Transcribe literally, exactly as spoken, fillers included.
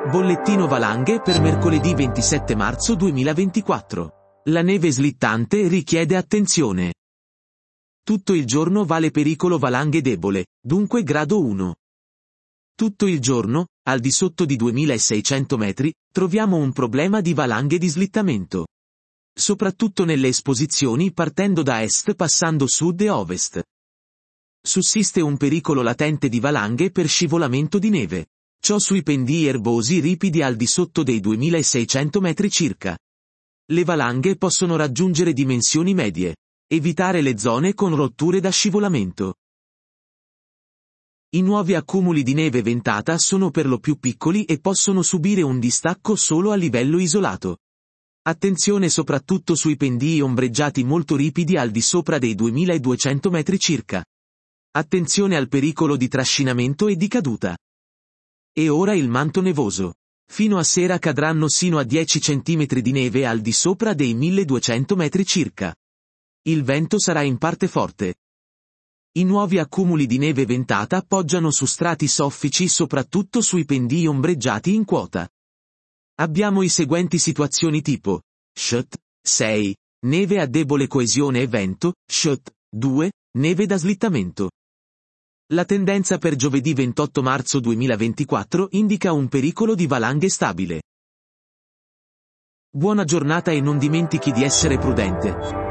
Bollettino valanghe per mercoledì ventisette marzo duemilaventiquattro. La neve slittante richiede attenzione. Tutto il giorno vale pericolo valanghe debole, dunque grado uno. Tutto il giorno, al di sotto di duemilaseicento metri, troviamo un problema di valanghe di slittamento. Soprattutto nelle esposizioni partendo da est passando sud e ovest. Sussiste un pericolo latente di valanghe per scivolamento di neve. Ciò sui pendii erbosi ripidi al di sotto dei duemilaseicento metri circa. Le valanghe possono raggiungere dimensioni medie. Evitare le zone con rotture da scivolamento. I nuovi accumuli di neve ventata sono per lo più piccoli e possono subire un distacco solo a livello isolato. Attenzione soprattutto sui pendii ombreggiati molto ripidi al di sopra dei duemiladuecento metri circa. Attenzione al pericolo di trascinamento e di caduta. E ora il manto nevoso. Fino a sera cadranno sino a dieci centimetri di neve al di sopra dei milleduecento metri circa. Il vento sarà in parte forte. I nuovi accumuli di neve ventata poggiano su strati soffici soprattutto sui pendii ombreggiati in quota. Abbiamo i seguenti situazioni tipo: S H T sei, neve a debole coesione e vento, S H T due, neve da slittamento. La tendenza per giovedì ventotto marzo duemilaventiquattro indica un pericolo di valanghe stabile. Buona giornata e non dimentichi di essere prudente.